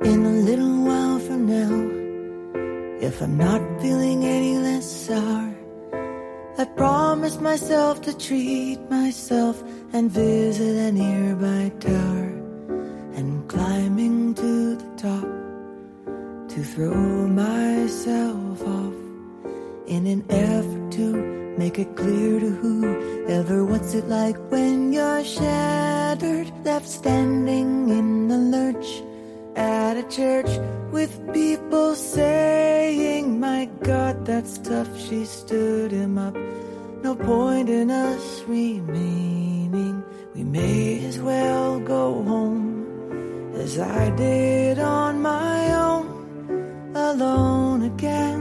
In a little while from now, if I'm not feeling any less sour, I promised myself to treat myself and visit a nearby tower, and climbing to the top to throw myself off in an effort to make it clear to whoever what's it like when you're shattered, left standing in the lurch at a church with people saying, my God, that's tough, she stood him up. No point in us remaining, we may as well go home, as I did on my own, alone again,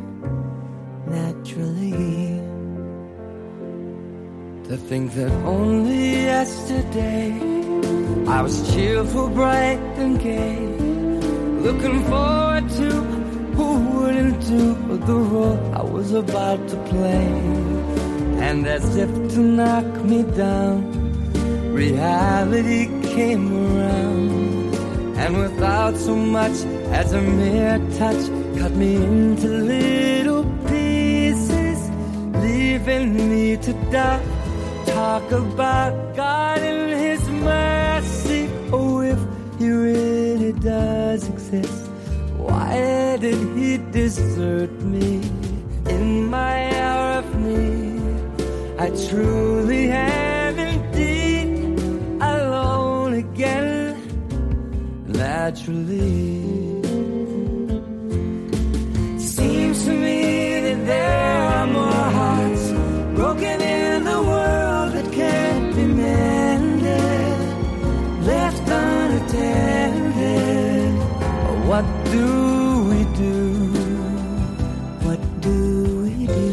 naturally. To think that only yesterday I was cheerful, bright and gay, looking forward to who wouldn't do the role I was about to play. And as if to knock me down, reality came around, and without so much as a mere touch, cut me into little pieces, leaving me to die. Talk about God and His mercy. Oh, if He really does exist, why did He desert me in my hour of need? I truly am indeed alone again, naturally. Seems to me that there are more hearts broken in the world that can't be mended, left unattended. What do we do? What do we do?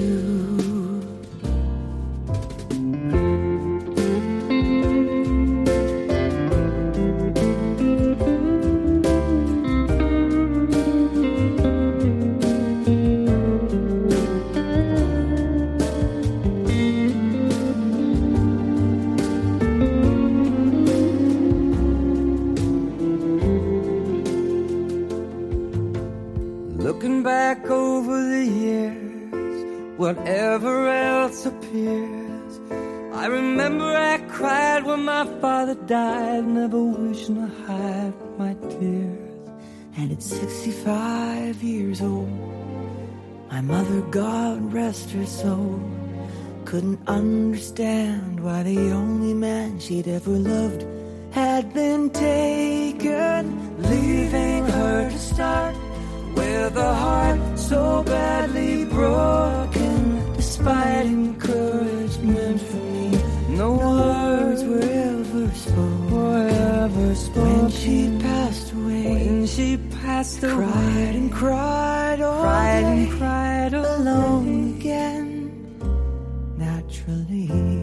Looking back over the years, whatever else appears, I remember I cried when my father died, never wishing to hide my tears. And at 65 years old, my mother, God rest her soul, couldn't understand why the only man she'd ever loved had been taken, leaving her to start with a heart so badly broken. Despite encouragement from me, no words were ever spoken. When she passed away, cried and cried all day, alone again, naturally.